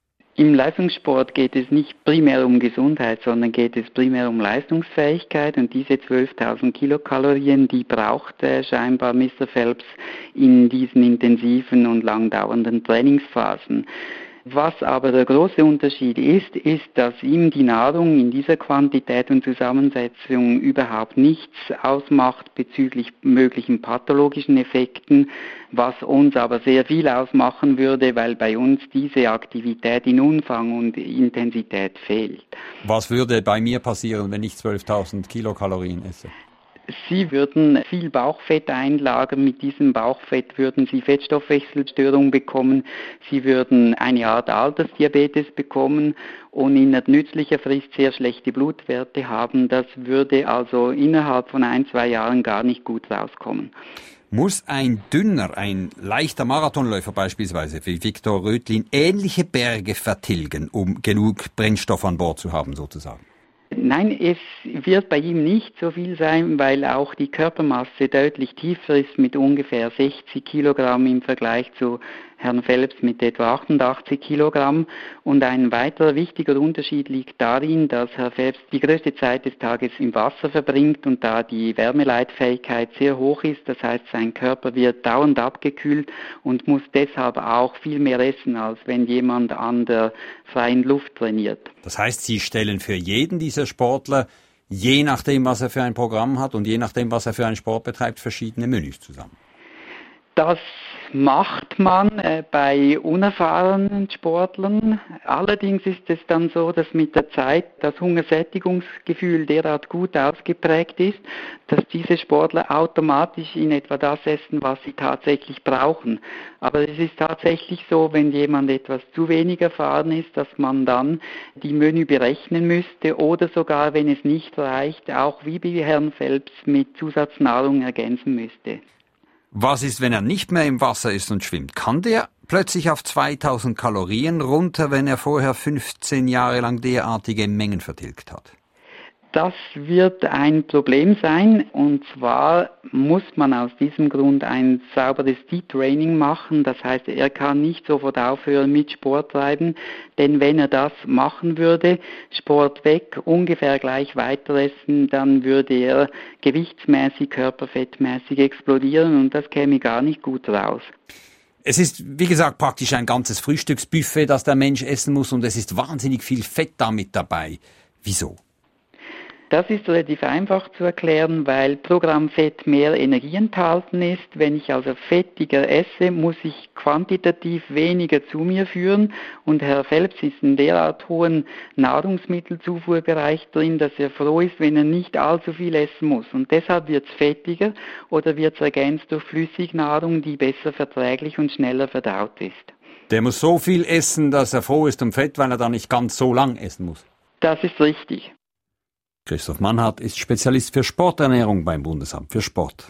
Im Leistungssport geht es nicht primär um Gesundheit, sondern geht es primär um Leistungsfähigkeit, und diese zwölftausend Kilokalorien, die braucht äh, scheinbar Mister Phelps in diesen intensiven und lang dauernden Trainingsphasen. Was aber der große Unterschied ist, ist, dass ihm die Nahrung in dieser Quantität und Zusammensetzung überhaupt nichts ausmacht bezüglich möglichen pathologischen Effekten, was uns aber sehr viel ausmachen würde, weil bei uns diese Aktivität in Umfang und Intensität fehlt. Was würde bei mir passieren, wenn ich zwölftausend Kilokalorien esse? Sie würden viel Bauchfett einlagern. Mit diesem Bauchfett würden Sie Fettstoffwechselstörungen bekommen. Sie würden eine Art Altersdiabetes bekommen und in nützlicher Frist sehr schlechte Blutwerte haben. Das würde also innerhalb von ein, zwei Jahren gar nicht gut rauskommen. Muss ein dünner, ein leichter Marathonläufer beispielsweise wie Viktor Röthlin ähnliche Berge vertilgen, um genug Brennstoff an Bord zu haben sozusagen? Nein, es wird bei ihm nicht so viel sein, weil auch die Körpermasse deutlich tiefer ist mit ungefähr sechzig Kilogramm im Vergleich zu Herrn Phelps mit etwa achtundachtzig Kilogramm. Und ein weiterer wichtiger Unterschied liegt darin, dass Herr Phelps die größte Zeit des Tages im Wasser verbringt und da die Wärmeleitfähigkeit sehr hoch ist. Das heißt, sein Körper wird dauernd abgekühlt und muss deshalb auch viel mehr essen, als wenn jemand an der freien Luft trainiert. Das heißt, Sie stellen für jeden dieser Sportler, je nachdem, was er für ein Programm hat und je nachdem, was er für einen Sport betreibt, verschiedene Menüs zusammen. Das macht man äh, bei unerfahrenen Sportlern. Allerdings ist es dann so, dass mit der Zeit das Hungersättigungsgefühl derart gut ausgeprägt ist, dass diese Sportler automatisch in etwa das essen, was sie tatsächlich brauchen. Aber es ist tatsächlich so, wenn jemand etwas zu wenig erfahren ist, dass man dann die Menü berechnen müsste oder sogar, wenn es nicht reicht, auch wie bei Herrn Phelps mit Zusatznahrung ergänzen müsste. Was ist, wenn er nicht mehr im Wasser ist und schwimmt? Kann der plötzlich auf zweitausend Kalorien runter, wenn er vorher fünfzehn Jahre lang derartige Mengen vertilgt hat? Das wird ein Problem sein, und zwar muss man aus diesem Grund ein sauberes Detraining machen. Das heißt, er kann nicht sofort aufhören mit Sport treiben, denn wenn er das machen würde, Sport weg, ungefähr gleich weiter essen, dann würde er gewichtsmäßig, körperfettmäßig explodieren und das käme gar nicht gut raus. Es ist, wie gesagt, praktisch ein ganzes Frühstücksbuffet, das der Mensch essen muss, und es ist wahnsinnig viel Fett da mit dabei. Wieso? Das ist relativ einfach zu erklären, weil pro Gramm Fett mehr Energie enthalten ist. Wenn ich also fettiger esse, muss ich quantitativ weniger zu mir führen. Und Herr Phelps ist in derart hohen Nahrungsmittelzufuhrbereich drin, dass er froh ist, wenn er nicht allzu viel essen muss. Und deshalb wird es fettiger oder wird es ergänzt durch Flüssignahrung, die besser verträglich und schneller verdaut ist. Der muss so viel essen, dass er froh ist um Fett, weil er dann nicht ganz so lang essen muss. Das ist richtig. Christoph Mannhardt ist Spezialist für Sporternährung beim Bundesamt für Sport.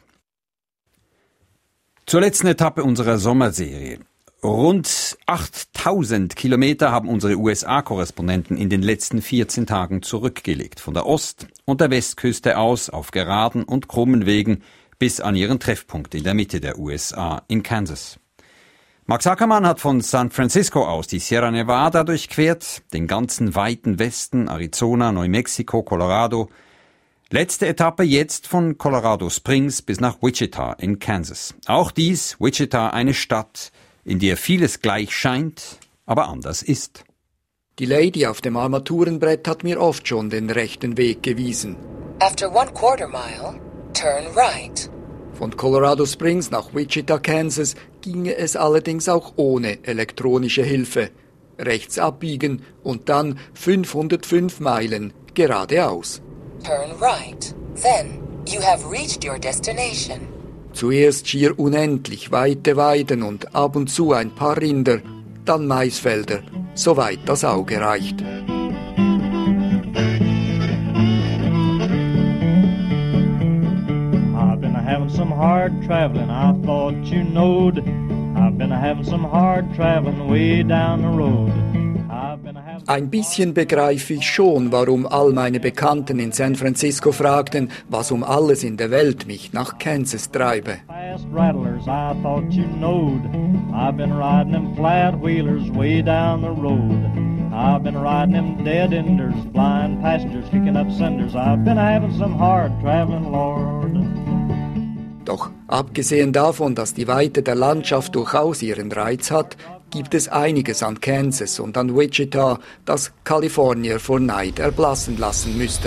Zur letzten Etappe unserer Sommerserie. Rund achttausend Kilometer haben unsere U S A-Korrespondenten in den letzten vierzehn Tagen zurückgelegt. Von der Ost- und der Westküste aus auf geraden und krummen Wegen bis an ihren Treffpunkt in der Mitte der U S A in Kansas. Max Ackermann hat von San Francisco aus die Sierra Nevada durchquert, den ganzen weiten Westen, Arizona, Neumexiko, Colorado. Letzte Etappe jetzt von Colorado Springs bis nach Wichita in Kansas. Auch dies, Wichita, eine Stadt, in der vieles gleich scheint, aber anders ist. Die Lady auf dem Armaturenbrett hat mir oft schon den rechten Weg gewiesen. After one quarter mile, turn right. Von Colorado Springs nach Wichita, Kansas, ginge es allerdings auch ohne elektronische Hilfe. Rechts abbiegen und dann fünfhundertfünf Meilen geradeaus. Turn right. Then you have reached your destination. Zuerst schier unendlich weite Weiden und ab und zu ein paar Rinder, dann Maisfelder, soweit das Auge reicht. I've been having some hard traveling, I thought you knowed. I've been having some hard traveling way down the road. Ein bisschen begreife ich schon, warum all meine Bekannten in San Francisco fragten, was um alles in der Welt mich nach Kansas treibe. Fast rattlers, I thought you knowed. I've been riding them flat wheelers way down the road. I've been riding them dead enders, flying passengers, kicking up cinders. I've been having some hard traveling, Lord. Doch abgesehen davon, dass die Weite der Landschaft durchaus ihren Reiz hat, gibt es einiges an Kansas und an Wichita, das Kalifornier vor Neid erblassen lassen müsste.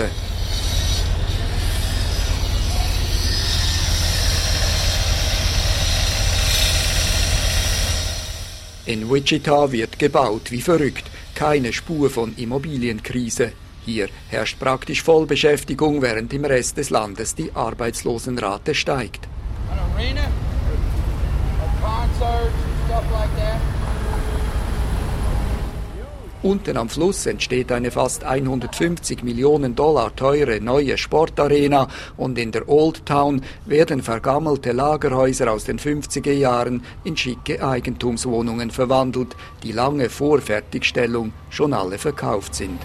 In Wichita wird gebaut wie verrückt, keine Spur von Immobilienkrise. Hier herrscht praktisch Vollbeschäftigung, während im Rest des Landes die Arbeitslosenrate steigt. An arena, a concert, stuff like that. Unten am Fluss entsteht eine fast hundertfünfzig Millionen Dollar teure neue Sportarena und in der Old Town werden vergammelte Lagerhäuser aus den fünfziger Jahren in schicke Eigentumswohnungen verwandelt, die lange vor Fertigstellung schon alle verkauft sind.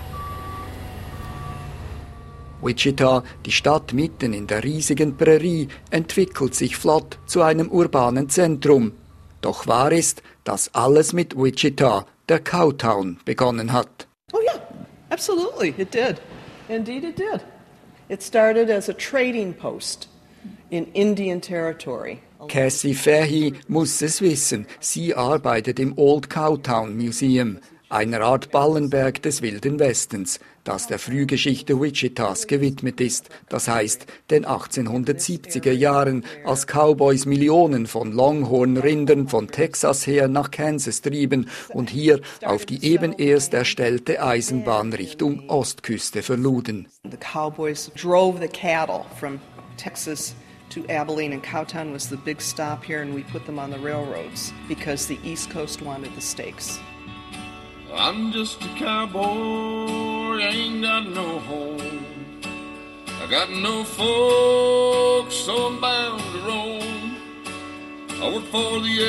Wichita, die Stadt mitten in der riesigen Prärie, entwickelt sich flott zu einem urbanen Zentrum. Doch wahr ist, dass alles mit Wichita, der Cowtown, begonnen hat. Oh yeah, absolutely, it did. Indeed it did. It started as a trading post in Indian Territory. Cassie Fahey muss es wissen. Sie arbeitet im Old Cowtown Museum, einer Art Ballenberg des Wilden Westens, das der Frühgeschichte Wichitas gewidmet ist, das heißt den achtzehnhundertsiebziger Jahren, als Cowboys Millionen von Longhorn-Rindern von Texas her nach Kansas trieben und hier auf die eben erst erstellte Eisenbahn Richtung Ostküste verluden. The Cowboys drove the cattle from Texas to Abilene, and Cowtown was the big stop here, and we put them on the railroads because the East Coast wanted the steaks. I'm just a cowboy, I ain't got no home. I got no folks, so I'm bound to roam. I work for the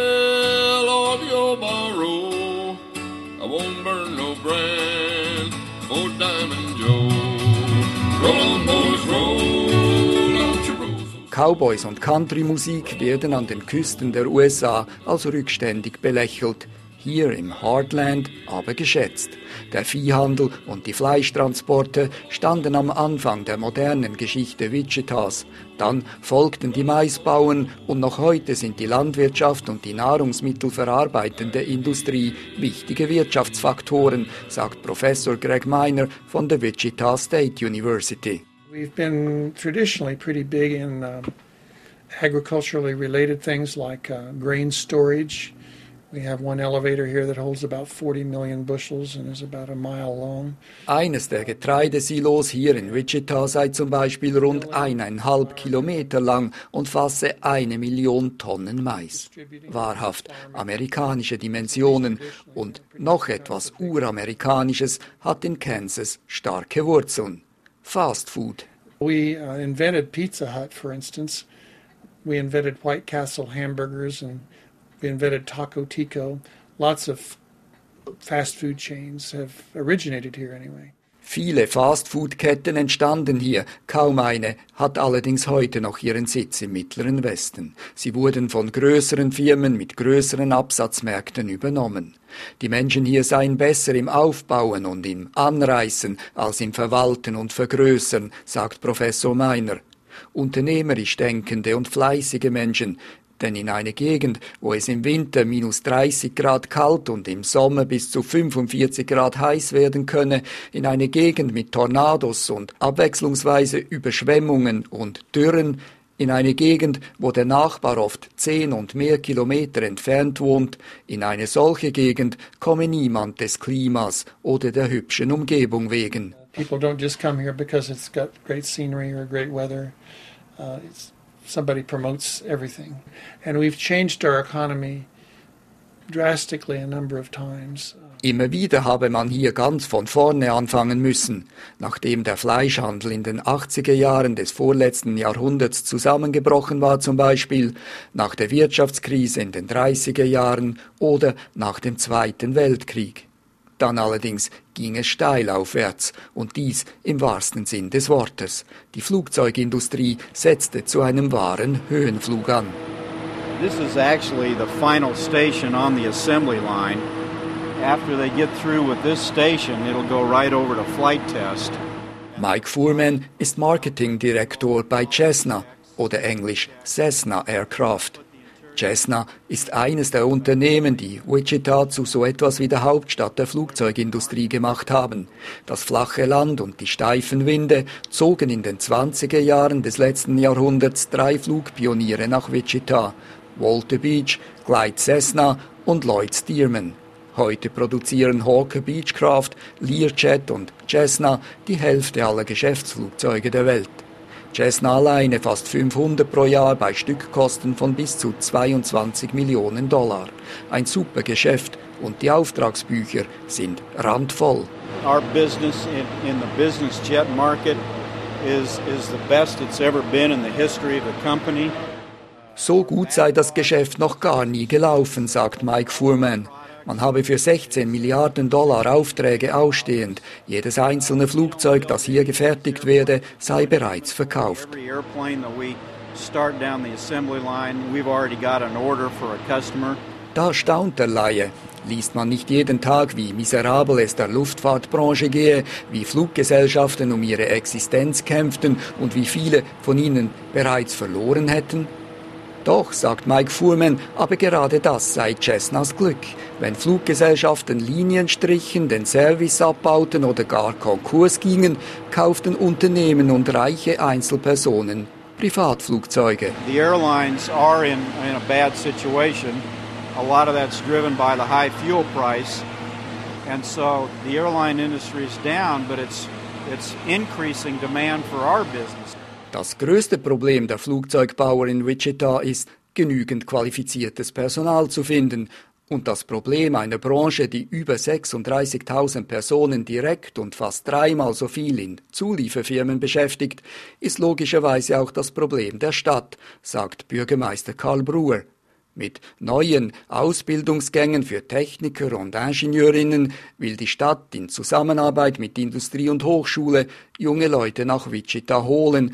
L or the Obarrow. I won't burn no brand for Diamond Joe. Roll on, boys, roll out your roll. Cowboys und Country-Musik werden an den Küsten der U S A als rückständig belächelt. Hier im Heartland aber geschätzt. Der Viehhandel und die Fleischtransporte standen am Anfang der modernen Geschichte Wichitas. Dann folgten die Maisbauern und noch heute sind die Landwirtschaft und die nahrungsmittelverarbeitende Industrie wichtige Wirtschaftsfaktoren, sagt Professor Greg Miner von der Wichita State University. We've been traditionally pretty big in uh, agriculturally related things like uh, grain storage. We have one elevator here that holds about forty million bushels and is about a mile long. Eines der Getreidesilos hier in Wichita sei zum Beispiel rund eineinhalb Kilometer lang und fasse eine Million Tonnen Mais. Wahrhaft amerikanische Dimensionen und noch etwas Uramerikanisches hat in Kansas starke Wurzeln. Fast Food. We uh, invented Pizza Hut, for instance. We invented White Castle hamburgers and we invented Taco Tico. Lots of fast food chains have originated here anyway. Viele Fast-Food-Ketten entstanden hier, kaum eine hat allerdings heute noch ihren Sitz im Mittleren Westen. Sie wurden von größeren Firmen mit größeren Absatzmärkten übernommen. Die Menschen hier seien besser im Aufbauen und im Anreißen als im Verwalten und Vergrößern, sagt Professor Miner. Unternehmerisch denkende und fleißige Menschen, Denn in eine Gegend, wo es im Winter minus dreißig Grad kalt und im Sommer bis zu fünfundvierzig Grad heiß werden könne, in eine Gegend mit Tornados und abwechslungsweise Überschwemmungen und Dürren, in eine Gegend, wo der Nachbar oft zehn und mehr Kilometer entfernt wohnt, in eine solche Gegend komme niemand des Klimas oder der hübschen Umgebung wegen. People don't just come here because it's got great scenery or great weather. Uh, it's Somebody promotes everything. And we've changed our economy drastically a number of times. Immer wieder habe man hier ganz von vorne anfangen müssen. Nachdem der Fleischhandel in den achtziger Jahren des vorletzten Jahrhunderts zusammengebrochen war zum Beispiel, nach der Wirtschaftskrise in den dreißiger Jahren oder nach dem Zweiten Weltkrieg. Dann allerdings ging es steil aufwärts und dies im wahrsten Sinn des Wortes. Die Flugzeugindustrie setzte zu einem wahren Höhenflug an. This is actually the final station on the assembly line. After they get through with this station, it'll go right over to flight test. Mike Fuhrman ist Marketingdirektor bei Cessna oder englisch Cessna Aircraft. Cessna ist eines der Unternehmen, die Wichita zu so etwas wie der Hauptstadt der Flugzeugindustrie gemacht haben. Das flache Land und die steifen Winde zogen in den zwanziger Jahren des letzten Jahrhunderts drei Flugpioniere nach Wichita: Walter Beech, Clyde Cessna und Lloyd Stearman. Heute produzieren Hawker Beechcraft, Learjet und Cessna die Hälfte aller Geschäftsflugzeuge der Welt. Cessna alleine fast fünfhundert pro Jahr bei Stückkosten von bis zu zweiundzwanzig Millionen Dollar. Ein super Geschäft und die Auftragsbücher sind randvoll. Our business in, in the business jet market is, is the best it's ever been in the history of the company. So gut sei das Geschäft noch gar nie gelaufen, sagt Mike Fuhrman. Man habe für sechzehn Milliarden Dollar Aufträge ausstehend. Jedes einzelne Flugzeug, das hier gefertigt werde, sei bereits verkauft. Da staunt der Laie. Liest man nicht jeden Tag, wie miserabel es der Luftfahrtbranche gehe, wie Fluggesellschaften um ihre Existenz kämpften und wie viele von ihnen bereits verloren hätten? Doch, sagt Mike Fuhrman, aber gerade das sei Cessnas Glück. Wenn Fluggesellschaften Linien strichen, den Service abbauten oder gar Konkurs gingen, kauften Unternehmen und reiche Einzelpersonen Privatflugzeuge. The airlines are in, in a bad situation. A lot of that's driven by the high fuel price. And so the airline industry is down, but it's, it's increasing demand for our business. Das größte Problem der Flugzeugbauer in Wichita ist, genügend qualifiziertes Personal zu finden. Und das Problem einer Branche, die über sechsunddreißigtausend Personen direkt und fast dreimal so viel in Zulieferfirmen beschäftigt, ist logischerweise auch das Problem der Stadt, sagt Bürgermeister Karl Brewer. Mit neuen Ausbildungsgängen für Techniker und Ingenieurinnen will die Stadt in Zusammenarbeit mit Industrie und Hochschule junge Leute nach Wichita holen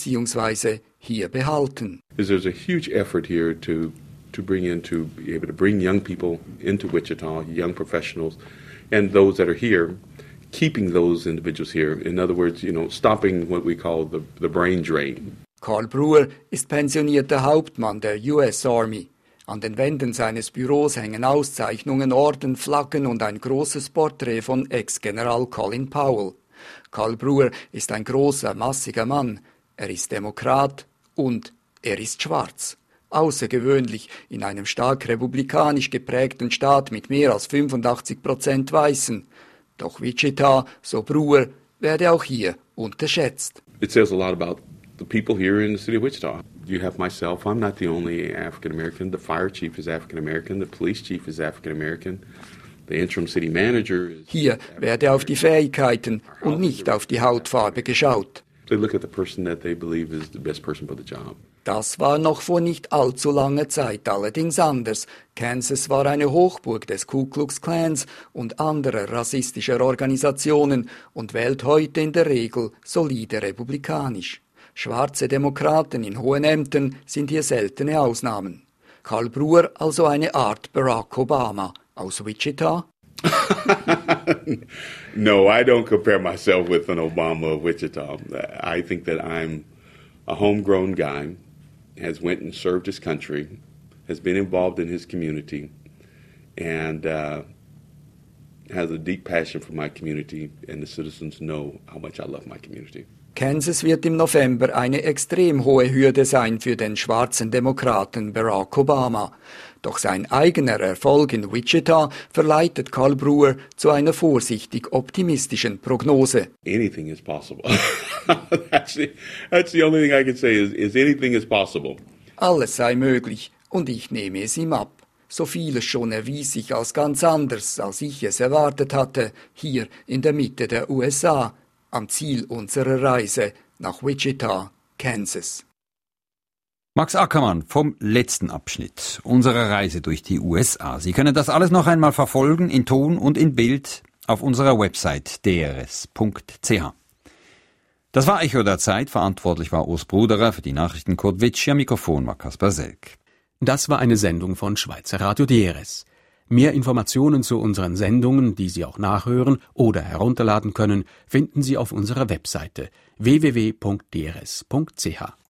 bzw. hier behalten. There's a huge effort here to to bring in to be able to bring young people into Wichita, young professionals, and those that are here, keeping those individuals here. In other words, you know, stopping what we call the the brain drain. Karl Brewer ist pensionierter Hauptmann der U S Army. An den Wänden seines Büros hängen Auszeichnungen, Orden, Flaggen und ein großes Porträt von Ex-General Colin Powell. Karl Brewer ist ein großer, massiger Mann. Er ist Demokrat und er ist schwarz. Außergewöhnlich in einem stark republikanisch geprägten Staat mit mehr als fünfundachtzig Prozent Weißen. Doch Wichita, so Brewer, werde auch hier unterschätzt. It says a lot about the people here in the city of Wichita. You have myself, I'm not the only African American. The fire chief is African American, the police chief is African American. The interim city manager is Hier werde auf die Fähigkeiten und nicht auf die Hautfarbe geschaut. They look at the person that they believe is the best person for the job. Das war noch vor nicht allzu langer Zeit allerdings anders. Kansas war eine Hochburg des Ku Klux Klans und anderer rassistischer Organisationen und wählt heute in der Regel solide republikanisch. Schwarze Demokraten in hohen Ämtern sind hier seltene Ausnahmen. Karl Brewer also eine Art Barack Obama aus Wichita? No, I don't compare myself with an Obama of Wichita. I think that I'm a homegrown guy, has went and served his country, has been involved in his community, and uh, has a deep passion for my community, and the citizens know how much I love my community. Kansas wird im November eine extrem hohe Hürde sein für den schwarzen Demokraten Barack Obama. Doch sein eigener Erfolg in Wichita verleitet Karl Brewer zu einer vorsichtig optimistischen Prognose. Anything is possible. that's, the, that's the only thing I can say is, is anything is possible. Alles sei möglich, und ich nehme es ihm ab. So vieles schon erwies sich als ganz anders, als ich es erwartet hatte, hier in der Mitte der U S A, am Ziel unserer Reise nach Wichita, Kansas. Max Ackermann vom letzten Abschnitt unserer Reise durch die U S A. Sie können das alles noch einmal verfolgen, in Ton und in Bild, auf unserer Website d r s punkt c h. Das war Echo der Zeit. Verantwortlich war Urs Bruderer, für die Nachrichten Kurt Witsch, am Mikrofon war Kaspar Selk. Das war eine Sendung von Schweizer Radio D R S. Mehr Informationen zu unseren Sendungen, die Sie auch nachhören oder herunterladen können, finden Sie auf unserer Webseite w w w punkt d r s punkt c h.